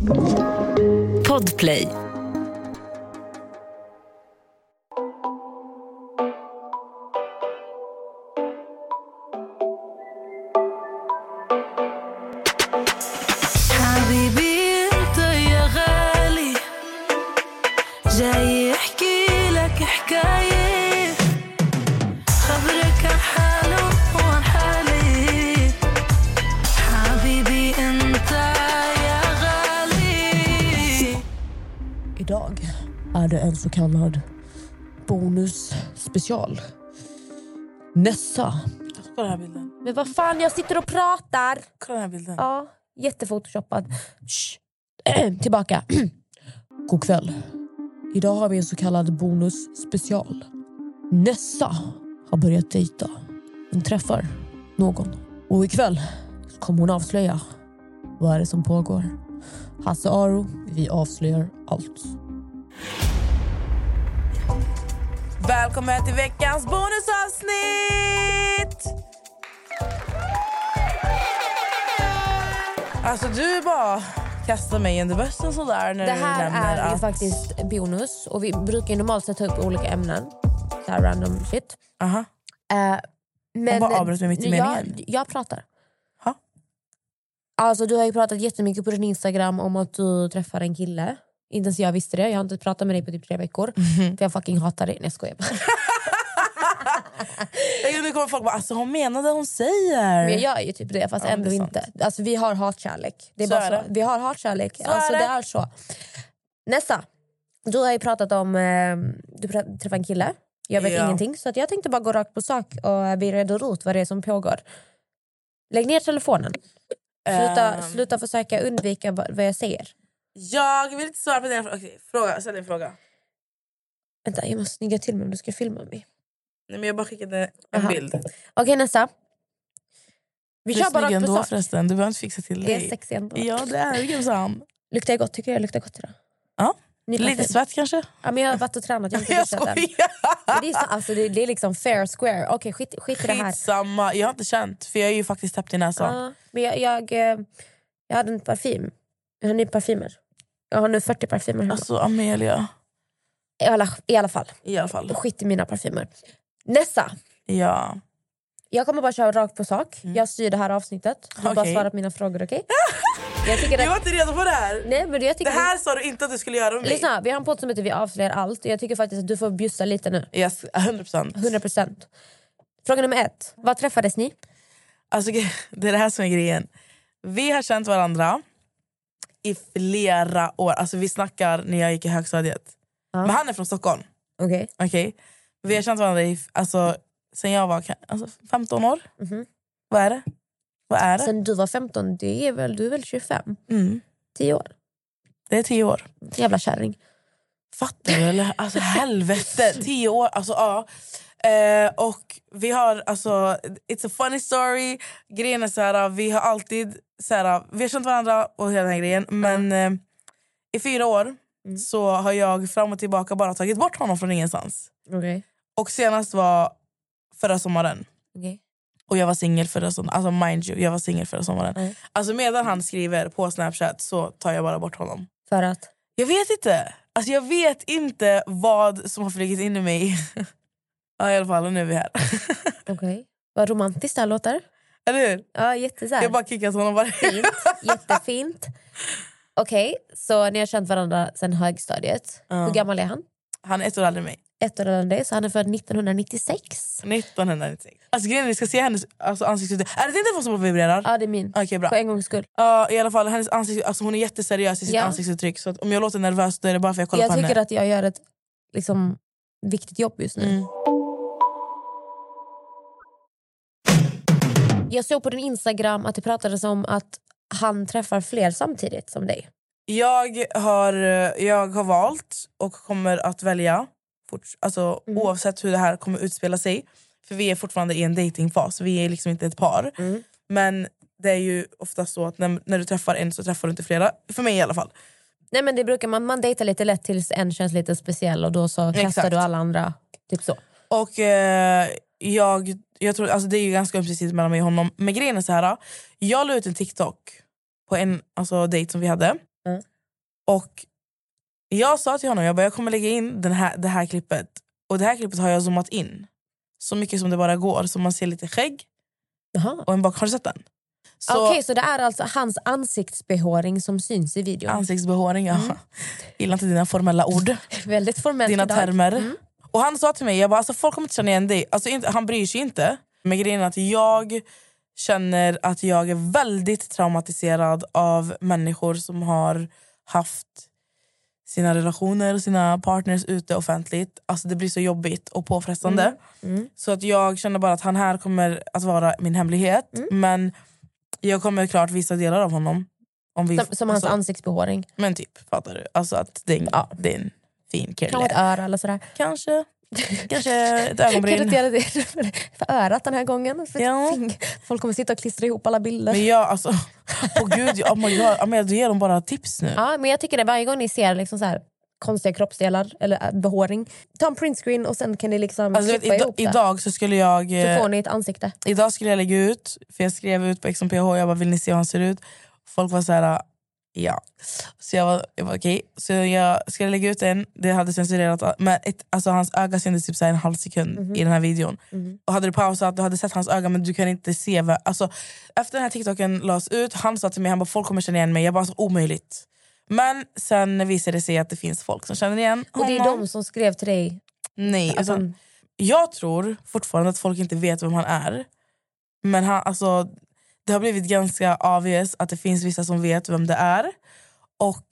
Podplay. Idag är det en så kallad bonusspecial. Nessa. Kolla den här bilden. Men vad fan, jag sitter och pratar. Kolla den här bilden. Ja, jättefotoshoppad. Tillbaka. God kväll. Idag har vi en så kallad bonusspecial. Nessa har börjat dejta. Hon träffar någon. Och ikväll kommer hon avslöja vad är det som pågår. Hasse Aro, vi avslöjar allt. Välkommen till veckans bonusavsnitt! Alltså du bara kastar mig under bussen sådär när det du här nämner är ju att... faktiskt bonus. Och vi brukar ju normalt sett ta upp olika ämnen. Så här random shit. Aha. Men bara avbröt mig mitt i meningen. Jag pratar. Ha? Alltså du har ju pratat jättemycket på din Instagram om att du träffar en kille. Inte ens jag visste det. Jag har inte pratat med dig på typ 3 veckor. För jag fucking hatar dig. Nej, jag skojar bara. Nu kommer folk bara, alltså hon menade hon säger. Men jag gör ju typ det, fast ändå det är inte. Alltså vi har hatkärlek. Det är Så bara är så. det. Vi har hatkärlek. Så Alltså är det det. är så. Nessa, du har ju pratat om... du träffade en kille. Jag vet ingenting. Så att jag tänkte bara gå rakt på sak och bli redo rot vad det är som pågår. Lägg ner telefonen. Sluta försöka undvika vad jag säger. Jag vill inte svara på den frågan. Ställ en fråga. Vänta, jag måste snygga till mig om du ska filma mig. Nej, men jag bara skickade en bild. Okej, Nessa. Vi Du kör är bara snygg rakt på ändå sak. förresten. Du behöver inte fixa till Det är dig. sexy ändå. Ja, det är ju sant. Luktar jag gott? Tycker jag luktar gott idag? Ja. Ny Lite parfym. svett kanske. Ja, men jag har varit och tränat. Jag har inte Jag duschat än. skojar. Det är, alltså, det är liksom fair square. Okej, skit i det här. Skitsamma. Jag har inte känt. För jag är ju faktiskt täppt i näsan. Ja, men jag hade en parfym. Jag har ny parfymer. Jag har nu 40 parfymer hemma. Alltså Amelia. I alla fall. I alla fall. Skit i mina parfymer. Nessa. Ja. Jag kommer bara köra rakt på sak. Jag styr det här avsnittet. Du bara Okej. svara på mina frågor, okej? Jag tycker Jag var inte redo på det här. Nej, men jag tycker Det här sa du inte att du skulle göra med mig. Lyssna, vi har en podd som heter Vi avslöjar allt. Och jag tycker faktiskt att du får bjussa lite nu. Yes, 100%. 100%. Fråga nummer 1. Var träffades ni? Alltså det är det här som är grejen. Vi har känt varandra i flera år. Alltså vi snackar när jag gick i högstadiet. Men han är från Stockholm. Okej. Okej. Vi har känt varandra i, alltså, sen jag var 15 år. Vad är det? Sen du var 15, du är väl 25? 10 år. Det är 10 år. Jävla kärring. Fattar du eller? Alltså helvete, 10 år. Alltså ja. Och vi har alltså, it's a funny story. Grejen är så här, vi har alltid så här, vi har känt varandra och hela den här grejen. Men i 4 år så har jag fram och tillbaka bara tagit bort honom från ingenstans. Okej. Och senast var förra sommaren. Okej. Och jag var singel förra sommaren. Alltså mind you, jag var singel förra sommaren. Alltså medan han skriver på Snapchat så tar jag bara bort honom. För att? Jag vet inte. Alltså jag vet inte vad som har flugit in i mig. Ja, i alla fall, och nu är vi här. Okej. Vad romantiskt det här låter. Eller hur? Ja, jättesär. Jag har bara kickat honom bara. Fint. Jättefint. Okej, så ni har känt varandra sedan högstadiet. Hur gammal är han? Han är 1 år äldre än mig. 1 år äldre än dig, så han är född 1996. 1996. Alltså grejen är, vi ska se hennes ansiktsuttryck. Är det inte vad som vibrerar? Ja, det är min. Okej, bra. För en gångs skull. Ja, i alla fall, hennes ansikts, alltså hon är jätteseriös i sitt ansiktsuttryck. Så att om jag låter nervös då är det bara för att jag kollar på henne. Jag tycker att jag gör ett liksom, viktigt jobb just nu. Jag såg på din Instagram att det pratades om att han träffar fler samtidigt som dig. Jag har valt och kommer att välja oavsett hur det här kommer utspela sig. För vi är fortfarande i en datingfas. Vi är liksom inte ett par. Men det är ju ofta så att när du träffar en så träffar du inte flera. För mig i alla fall. Nej, men det brukar man dejtar lite lätt tills en känns lite speciell. Och då så kastar du alla andra. Typ så. Och jag tror, alltså det är ju ganska ömsesidigt mellan mig och honom. Men grejen är så här, jag la ut en TikTok på en dejt som vi hade. Och jag sa till honom, jag kommer lägga in det här klippet. Och det här klippet har jag zoomat in så mycket som det bara går. Så man ser lite skägg. Jaha. Och en bak. Har du sett den? Okej, så det är alltså hans ansiktsbehåring som syns i videon. Ansiktsbehåring, ja. Gillar inte dina formella ord. Väldigt formellt dina idag. termer. Och han sa till mig, jag bara, alltså, folk kommer inte känna igen dig. Alltså, han bryr sig inte. Men grejen är att jag känner att jag är väldigt traumatiserad av människor som har haft sina relationer, sina partners ute offentligt. Alltså det blir så jobbigt och påfrestande. Så att jag känner bara att han här kommer att vara min hemlighet. Men jag kommer klart visa delar av honom. Om vi, som hans ansiktsbehåring. Men typ, fattar du? Alltså att det är en fin kille. Kanske ett öra eller sådär. Kanske ett ögonbryn. Kan du göra det för örat den här gången? För folk kommer sitta och klistra ihop alla bilder. Men jag, alltså, gud, oh my God, Amelia, du ger dem bara tips nu. Ja, men jag tycker det varje gång ni ser liksom så här konstiga kroppsdelar eller behåring, ta en printscreen och sen kan ni liksom klippa ihop det. Idag så skulle jag... Så får ni ett ansikte. Idag skulle jag lägga ut, för jag skrev ut på XMPH, jag bara, vill ni se hur han ser ut? Folk var så här, ja. Så jag var okej. Så jag skulle lägga ut den, det hade censurerat, men alltså hans öga syntes typ så här en halv sekund i den här videon. Och hade du pausat, du hade sett hans öga, men du kan inte se alltså, efter den här TikToken lades ut, han sa till mig, han bara, folk kommer känna igen mig. Jag bara, så omöjligt. Men sen visade det sig att det finns folk som känner igen honom. Och det är de som skrev till dig? Nej, utan, jag tror fortfarande att folk inte vet vem han är. Men alltså, det har blivit ganska obvious att det finns vissa som vet vem det är. Och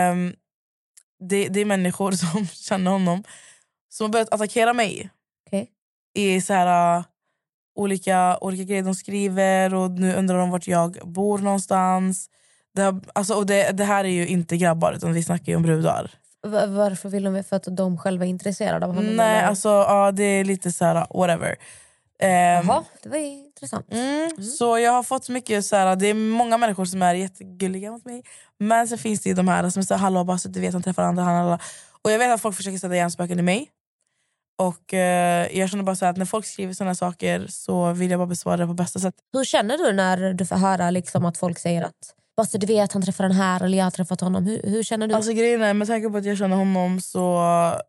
det är människor som känner honom som har börjat attackera mig. Okay. I så här olika grejer de skriver. Och nu undrar de vart jag bor någonstans. Det här är ju inte grabbar, utan vi snackar ju om brudar. Varför vill de? För att de själva är intresserade av honom? Nej, alltså ja, det är lite så här whatever. Jaha, det var intressant. Så jag har fått mycket så här, det är många människor som är jättegulliga mot mig. Men så finns det ju de här som säger hallå, bara så du vet, han träffar andra. Och jag vet att folk försöker sätta hjärnspöken i mig. Och jag känner bara så här, att när folk skriver såna saker så vill jag bara besvara det på bästa sätt. Hur känner du när du får höra liksom att folk säger att bara så du vet, han träffar den här eller jag har träffat honom? Hur känner du? Alltså grejen är, med tanke på att jag känner honom så...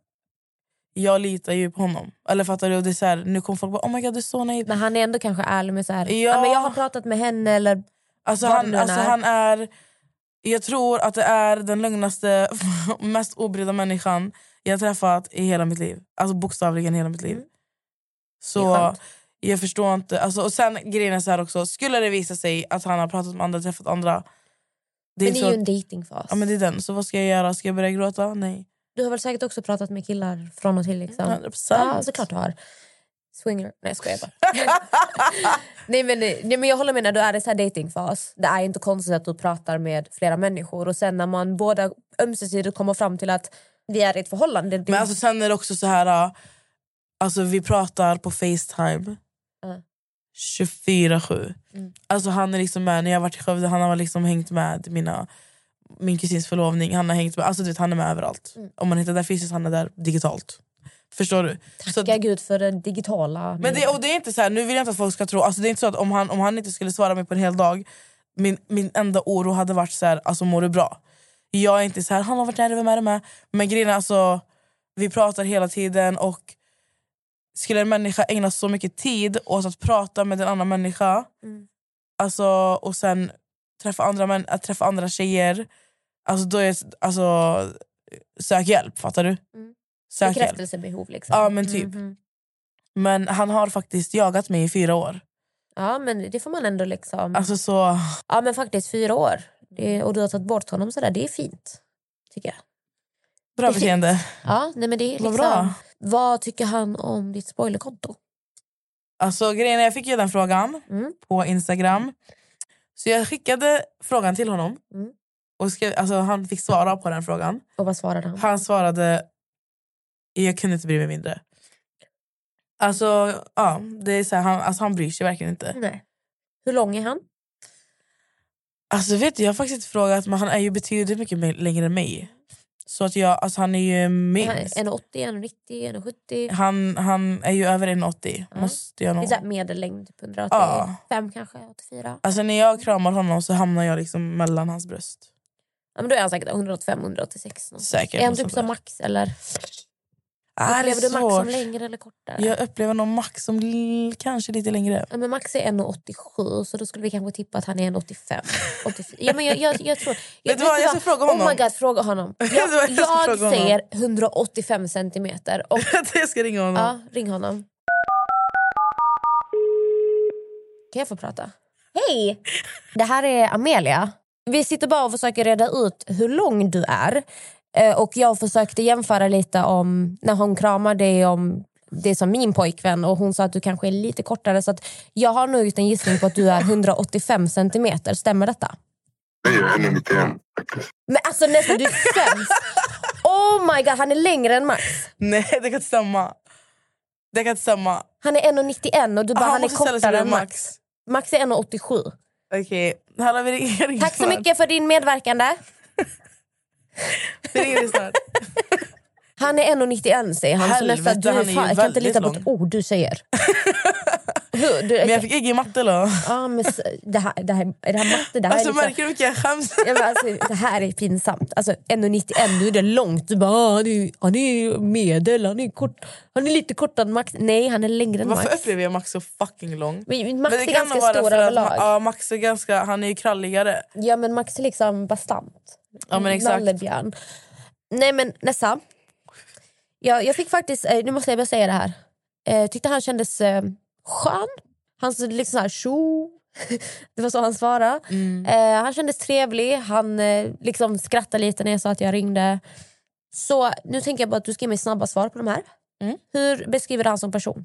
Jag litar ju på honom. Eller fattar du? Det är så här, nu kommer folk bara, oh my God, du är så naiv. Men han är ändå kanske ärlig med så här, ja. Men jag har pratat med henne eller alltså han är... Jag tror att det är den lugnaste, mest obrydda människan jag har träffat i hela mitt liv. Alltså bokstavligen hela mitt liv. Så jag förstår inte. Alltså, och sen grejen är så här också, skulle det visa sig att han har pratat med andra, träffat andra. Det är ju en datingfas. Ja, men det är den. Så vad ska jag göra? Ska jag börja gråta? Nej. Du har väl säkert också pratat med killar från och till liksom. 100%. Ja, såklart du har. Swinger. Nej, ska jag bara. nej, men jag håller med, när du är i så här datingfas. Det är inte konstigt att du pratar med flera människor. Och sen när man båda ömsesidigt kommer fram till att vi är i ett förhållande. Men alltså sen är det också så här. Alltså vi pratar på FaceTime 24/7. Alltså han är liksom med, när jag har varit i Skövde, han har liksom hängt med min kusins förlovning. Han har hängt med, alltså du vet, han är med överallt. Om man inte är där fysiskt, han är där digitalt. Förstår du? Tacka Gud för den digitala. Men det är inte så här, nu vill jag inte att folk ska tro, alltså det är inte så att om han inte skulle svara mig på en hel dag, min enda oro hade varit så här, alltså mår du bra? Jag är inte så här, han har varit nära, vem är det med? Men grejen är, alltså, vi pratar hela tiden, och skulle en människa ägna så mycket tid åt att prata med en annan människa, alltså, och sen träffa andra tjejer, alltså då är sök hjälp, fattar du? Bekräftelsebehov liksom. Ja, men typ. Men han har faktiskt jagat mig i 4 år. Ja, men det får man ändå liksom. Alltså så. Ja, men faktiskt 4 år. Och du har tagit bort honom sådär, det är fint, tycker jag. Bra beteende. Ja, nej, men det är liksom. Bra. Vad tycker han om ditt spoilerkonto? Alltså grejen är, jag fick ju den frågan på Instagram. Så jag skickade frågan till honom. Och han fick svara på den frågan. Och vad svarade han? Han svarade, jag kunde inte bry mig mindre. Alltså, ja, det är så här, han bryr sig verkligen inte. Nej. Hur lång är han? Alltså vet du, jag har faktiskt inte frågat, men han är ju betydligt mycket längre än mig. Så att han är ju minst 1,80, 1,90, 1,70. Han är ju över 1,80. Måste jag nog. Det är medellängd på 185 kanske, 84. Alltså när jag kramar honom så hamnar jag liksom mellan hans bröst. Ja, men då är han säkert 185-186. Säkert. Är han typ som Max eller? Upplever du Max som längre eller kortare? Jag upplever nog Max som kanske lite längre. Ja, men Max är 1,87 så då skulle vi kanske tippa att han är 1,85. 84. Ja, men jag tror... Vet du vad, jag ska fråga honom. Oh my god, fråga honom. Jag säger 185 centimeter. Och... jag ska ringa honom. Ja, ring honom. Kan jag få prata? Hej! Det här är Amelia. Vi sitter bara och försöker reda ut hur lång du är. Och jag försökte jämföra lite om när hon kramar dig om det som min pojkvän. Och hon sa att du kanske är lite kortare. Så att jag har nu gjort en gissning på att du är 185 centimeter. Stämmer detta? Nej, jag är 191. Men alltså nästan, du är sämst. Oh my god, han är längre än Max. Nej, det kan inte stämma. Det kan inte stämma. Han är 1,91 och du bara, han är kortare än Max. Max är 1,87. Okej, här vi ringer. Tack så mycket för din medverkande. Vi ringer snart. Han är 1,91 säger han. Så nästan, du är fan, jag kan inte lita på ett ord du säger. Men jag fick ingen matte då. Ja, men det här är det här matte. Det här alltså är liksom, märker du mycket jag skäms? ja, men alltså, det här är pinsamt. Alltså 1,91, nu är det långt. Du bara, han är medel, han är kort. Han är lite kortare än Max. Nej, han är längre än Max. Varför upplever jag Max så fucking lång? Men Max är ganska stor överlag. Ja, Max är ganska, han är ju kralligare. Ja, men Max är liksom bastant. Ja, men exakt. Nallebjörn. Nej, men Nessa. Jag fick faktiskt, nu måste jag bara säga det här. Tyckte han kändes skön. Han så liksom så här, tjo. Det var så han svarade. Han kändes trevlig. Han liksom skrattade lite när jag sa att jag ringde. Så nu tänker jag bara att du ska ge mig snabba svar på de här. Hur beskriver han som person?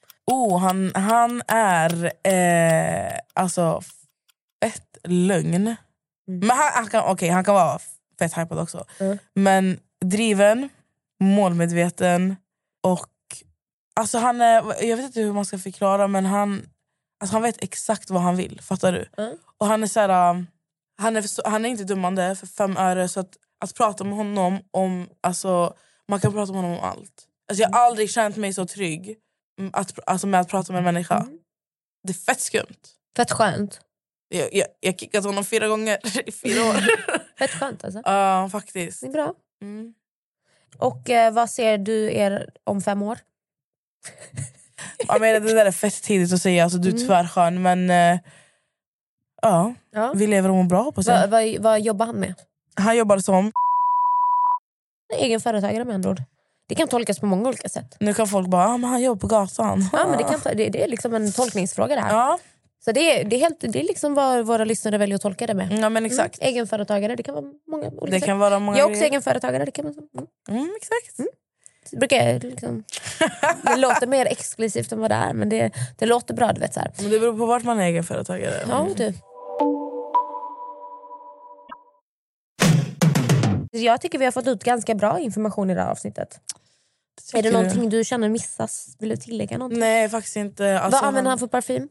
Han är alltså fett lögn. Men han kan vara fett hypad också. Men driven, målmedveten och alltså han är, jag vet inte hur man ska förklara, men han vet exakt vad han vill, fattar du? Och han är så här, han är inte dummande för 5 öre, så att prata med honom om, alltså man kan prata med honom om allt. Alltså jag har aldrig känt mig så trygg med att prata med en människa. Det är fett skumt. Fett skönt. Jag kickat honom 4 gånger i 4 år. Fett skönt alltså. Ja, faktiskt. Det är bra. Och vad ser du er om 5 år? Ja, men det där är fett tidigt att säga. Alltså, du är tvärskön, men ja, vi lever och mår bra, hoppas jag. Vad jobbar han med? Han jobbar som egen företagare med andra ord. Det kan tolkas på många olika sätt. Nu kan folk bara, men han jobbar på gatan. Ja, men det är liksom en tolkningsfråga det här. Ja. Så det är liksom vad våra lyssnare väljer att tolka det med. Ja, men exakt. Egenföretagare, det kan vara många olika det sätt. kan vara många. Jag är också egenföretagare, det kan man exakt. Det brukar liksom, det låter mer exklusivt än vad det är, men det låter bra, du vet så här. Men det beror på vart man är egenföretagare. Ja, du. Jag tycker vi har fått ut ganska bra information i det här avsnittet. Är det någonting du känner missas? Vill du tillägga någonting? Nej, faktiskt inte. Alltså, vad använder han för parfym?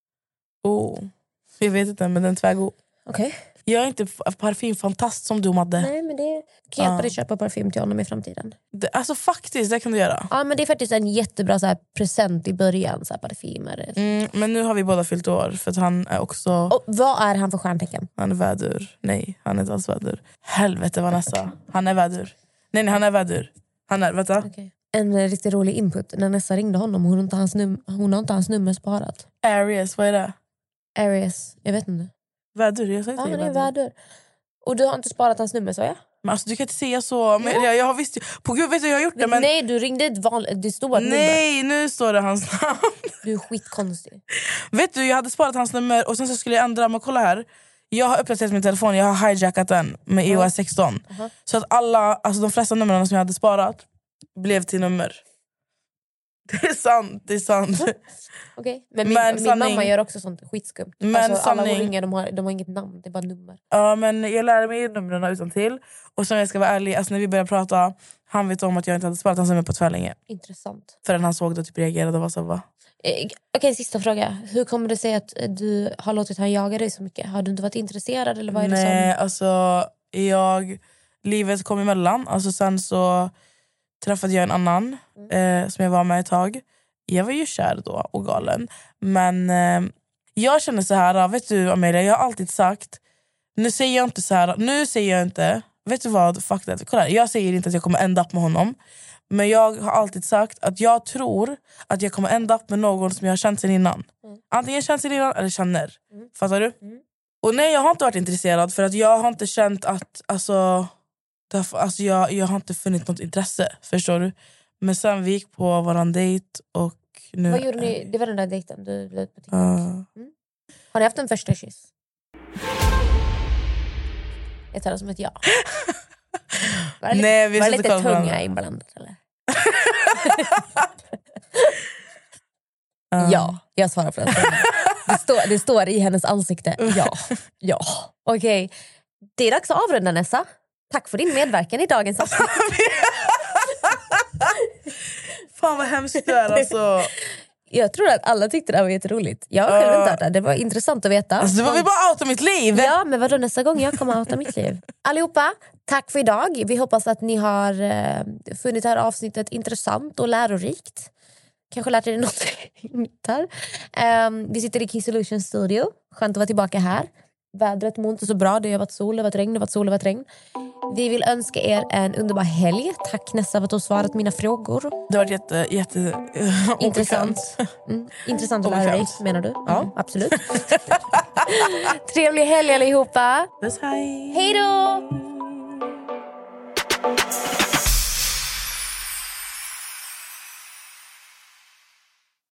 Jag vet inte, men den är tvärgod. Okej. Jag är inte parfymfantast som du, Madde. Nej, men det kan hjälpa dig att köpa parfym till honom i framtiden. Alltså faktiskt, det kan du göra. Ja, men det är faktiskt en jättebra så här, present i början, så här, parfymer. Men nu har vi båda fyllt år, för att han är också... Och vad är han för stjärntecken? Han är vädur. Nej, han är inte alls vädur. Helvete, Vanessa. Han är vädur. Nej, han är vädur. Han är, vänta. Okay. En riktigt rolig input. När Nessa ringde honom, hon har inte hans nummer sparat. Aries, vad är det? Aries, jag vet inte. Vädur, jag säger han är vädur. Och du har inte sparat hans nummer, så ja? Men alltså, du kan inte säga så. Men jag har visst... På gud, vet du, jag har gjort det, men... Nej, du ringde ett vanligt... Det stod ett nummer. Nej, nu står det hans namn. Du är skitkonstig. Vet du, jag hade sparat hans nummer och sen så skulle jag ändra. Men kolla här. Jag har uppdaterat min telefon. Jag har hijackat den med iOS 16. Så att de flesta numren som jag hade sparat blev till nummer. Det är sant. Okay. Men min mamma gör också sånt skitskumt. Alltså, alla hon ringer, de har inget namn, det är bara nummer. Ja, men jag lärde mig numren utan till. Och som jag ska vara ärlig, alltså när vi började prata, han vet om att jag inte hade sparat hans nummer på tvärlänge. Intressant. Förrän han såg det och typ reagerade och var så, va? Okej, sista fråga. Hur kommer det sig att du har låtit han jaga dig så mycket? Har du inte varit intresserad eller vad är det som... Nej, alltså livet kom emellan. Alltså sen så träffade jag en annan som jag var med ett tag. Jag var ju kär då och galen. Men jag känner så här, vet du Amelia, jag har alltid sagt, Nu säger jag inte så här. Nu säger jag inte. Vet du vad? Fuck that. Kolla, jag säger inte att jag kommer ända upp med honom. Men jag har alltid sagt att jag tror att jag kommer ända upp med någon som jag har känt sen innan. Antingen känt sen innan eller känner. Fattar du? Och nej, jag har inte varit intresserad. För att jag har inte känt att... Alltså, jag har inte funnit något intresse. Förstår du? Men sen vi gick på våran dejt och nu... Vad gjorde ni? Det var den där dejten du la ut på TikTok. Har ni haft en första kyss? Jag tar det som ett ja. Var det nej, vi var det lite tunga inblandat eller? Ja, jag svarar på det. Det står i hennes ansikte. Ja. Okej. Det är dags att avrunda, Nessa. Tack för din medverkan i dagens avsnitt. Fan vad hemskt det är alltså. Jag tror att alla tyckte det var jätteroligt. Jag har själv inte hört det. Det var intressant att veta. Alltså, det var vi bara outa mitt liv. Ja, men vadå, nästa gång jag kommer outa mitt liv. Allihopa, tack för idag. Vi hoppas att ni har funnit det här avsnittet intressant och lärorikt. Kanske lärt er något nytt här. Vi sitter i Key Solution Studio. Skönt att vara tillbaka här. Vädret mår inte så bra. Det har varit sol, det har varit regn, det har varit sol, det har varit regn. Vi vill önska er en underbar helg. Tack Nessa för att du har svarat mina frågor. Det har varit jätte intressant. Intressant och lärorikt, menar du? Ja, absolut. Trevlig helg allihopa. Hej. Hej då!